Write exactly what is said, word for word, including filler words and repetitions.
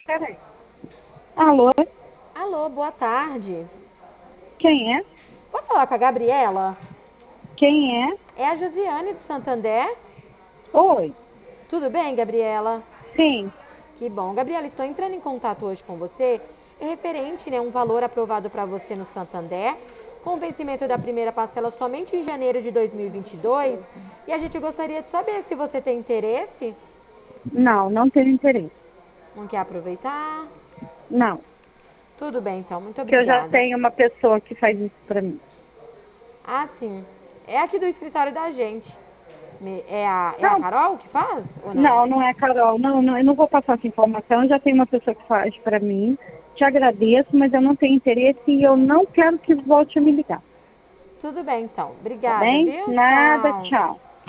Peraí. Alô? Alô, boa tarde. Quem é? Posso falar com a Gabriela? Quem é? É a Josiane do Santander. Oi. Tudo bem, Gabriela? Sim. Que bom. Gabriela, estou entrando em contato hoje com você. É referente, né, um valor aprovado para você no Santander, com o vencimento da primeira parcela somente em janeiro de dois mil e vinte e dois. E a gente gostaria de saber se você tem interesse. Não, não tenho interesse. Não quer aproveitar? Não. Tudo bem, então. Muito Que eu já obrigada. tenho uma pessoa que faz isso pra mim. Ah, sim. É aqui do escritório da gente. Me- É a, é a Não, Carol que faz ou não? não, não é Carol. Não, não, eu não vou passar essa informação. Eu já tenho uma pessoa que faz pra mim. Te agradeço, mas eu não tenho interesse e eu não quero que volte a me ligar. Tudo bem, então. Tá Obrigada, bem? viu? Nada, Tchau. tchau.